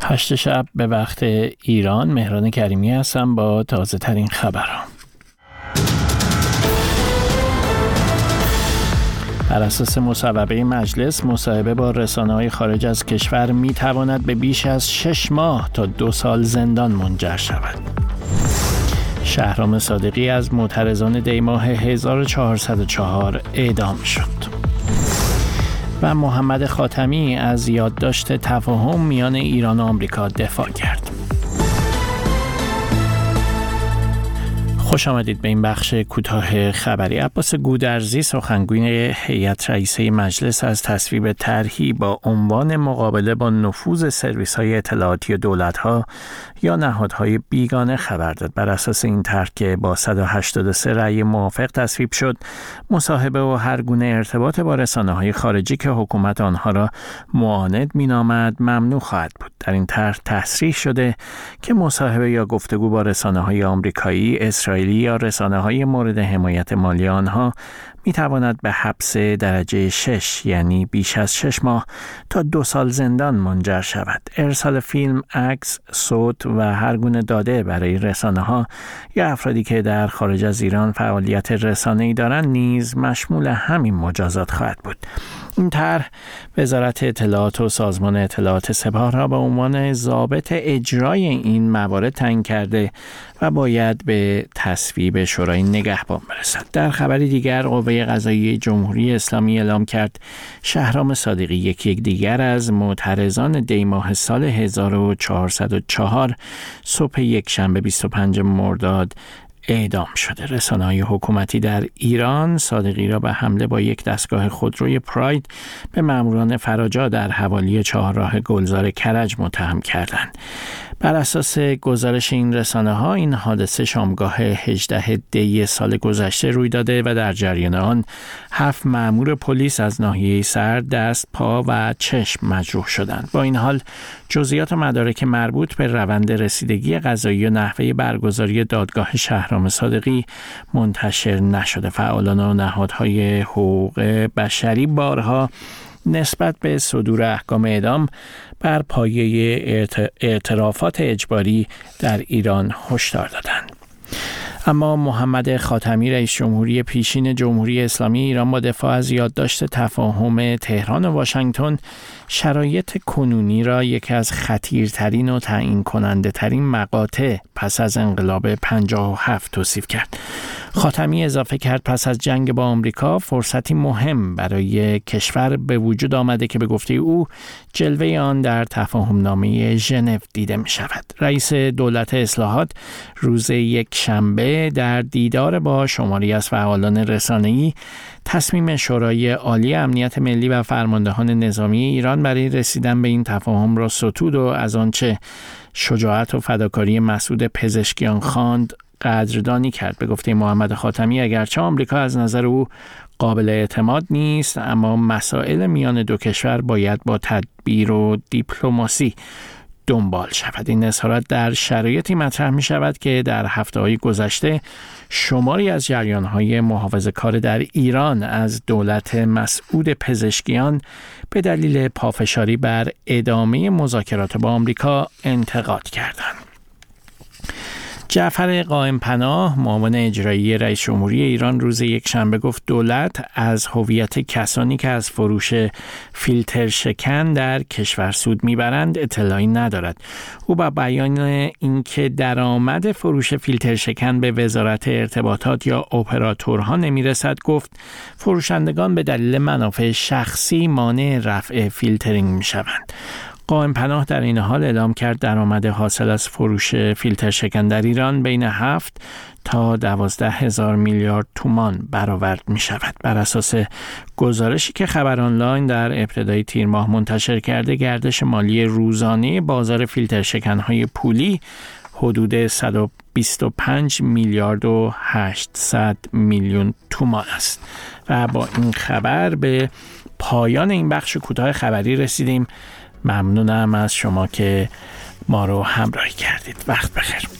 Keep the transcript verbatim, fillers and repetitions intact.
هشت شب به وقت ایران. مهران کریمی هستم با تازه ترین خبرها. بر اساس مصوبه مجلس، مصاحبه با رسانه‌های خارج از کشور می تواند به بیش از شش ماه تا دو سال زندان منجر شود. شهرام صادقی از معترضان دیماه هزار و چهارصد و چهار اعدام شد. و محمد خاتمی از یادداشت تفاهم میان ایران و آمریکا دفاع کرد. خوش آمدید به این بخش کوتاه خبری. عباس گودرزی سخنگوی هیئت رئیسه مجلس از تصویب طرحی با عنوان مقابله با نفوذ سرویس‌های اطلاعاتی دولت‌ها یا نهادهای بیگانه خبر داد. بر اساس این طرح که با صد و هشتاد و سه رأی موافق تصویب شد، مصاحبه و هر گونه ارتباط با رسانه‌های خارجی که حکومت آنها را معاند می‌نامد ممنوع خواهد بود. در این طرح تصریح شده که مصاحبه یا گفتگو با رسانه‌های آمریکایی، اسرائیلی یا رسانه‌های مورد حمایت مالی آنها می تواند به حبس درجه شش یعنی بیش از شش ماه تا دو سال زندان منجر شود. ارسال فیلم، عکس، صوت و هر گونه داده برای رسانه‌ها یا افرادی که در خارج از ایران فعالیت رسانه‌ای دارند نیز مشمول همین مجازات خواهد بود. این طرح وزارت اطلاعات و سازمان اطلاعات سپاه را به عنوان ضابط اجرای این موارد تعیین کرده و باید به تصویب شورای نگهبان برسد. در خبری دیگر، قوه قضاییه جمهوری اسلامی اعلام کرد شهرام صادقی، یکی یک دیگر از معترضان دیماه سال هزار و چهارصد و چهار، صبح یک شنبه بیست و پنجم مرداد اعدام شده. رسانه‌های حکومتی در ایران صادقی را به حمله با یک دستگاه خودروی پراید به ماموران فراجا در حوالی چهارراه گلزار کرج متهم کردند. بر اساس گزارش این رسانه‌ها، این حادثه شامگاه هجدهم دی سال گذشته روی داده و در جریان آن هفت مأمور پلیس از ناحیه سر، دست، پا و چشم مجروح شدند. با این حال جزئیات و مدارک مربوط به روند رسیدگی قضایی و نحوه برگزاری دادگاه شهرام صادقی منتشر نشده. فعالان و نهادهای حقوق بشری بارها نسبت به صدور احکام اعدام بر پایه اعترافات اجباری در ایران هشدار دادند. اما محمد خاتمی رئیس جمهوری پیشین جمهوری اسلامی ایران با دفاع از یادداشت تفاهم تهران و واشنگتن شرایط کنونی را یکی از خطیرترین و تعیین کننده ترین مقاطع پس از انقلاب پنجاه و هفت توصیف کرد. خاتمی اضافه کرد پس از جنگ با آمریکا فرصتی مهم برای کشور به وجود آمده که به گفته او جلوه آن در تفاهم نامه ژنو دیده می شود. رئیس دولت اصلاحات روز یک شنبه در دیدار با شماری از فعالان رسانه‌ای تصمیم شورای عالی امنیت ملی و فرماندهان نظامی ایران برای رسیدن به این تفاهم را ستود و از آنچه شجاعت و فداکاری مسعود پزشکیان خواند قدردانی کرد. به گفته محمد خاتمی، اگرچه آمریکا از نظر او قابل اعتماد نیست، اما مسائل میان دو کشور باید با تدبیر و دیپلماسی دنبال شود. این اظهارات در شرایطی مطرح می شود که در هفته‌های گذشته شماری از جریان‌های محافظه‌کار در ایران از دولت مسعود پزشکیان به دلیل پافشاری بر ادامه مذاکرات با آمریکا انتقاد کردند. جعفر قائم پناه، معاون اجرایی رئیس جمهوری ایران، روز یک شنبه گفت دولت از هویت کسانی که از فروش فیلتر شکن در کشور سود میبرند اطلاعی ندارد. او با بیان اینکه درآمد فروش فیلتر شکن به وزارت ارتباطات یا اپراتورها نمیرسد گفت فروشندگان به دلیل منافع شخصی مانع رفع فیلترینگ میشوند. قائم پناه در این حال اعلام کرد درآمد حاصل از فروش فیلتر شکن در ایران بین هفت تا دوازده هزار میلیارد تومان برآورد می شود. بر اساس گزارشی که خبر آنلاین در ابتدای تیر ماه منتشر کرده، گردش مالی روزانه بازار فیلتر شکن‌های پولی حدود صد و بیست و پنج میلیارد و هشتصد میلیون تومان است. و با این خبر به پایان این بخش کوتاه خبری رسیدیم. ممنونم از شما که ما رو همراهی کردید. وقت بخیر.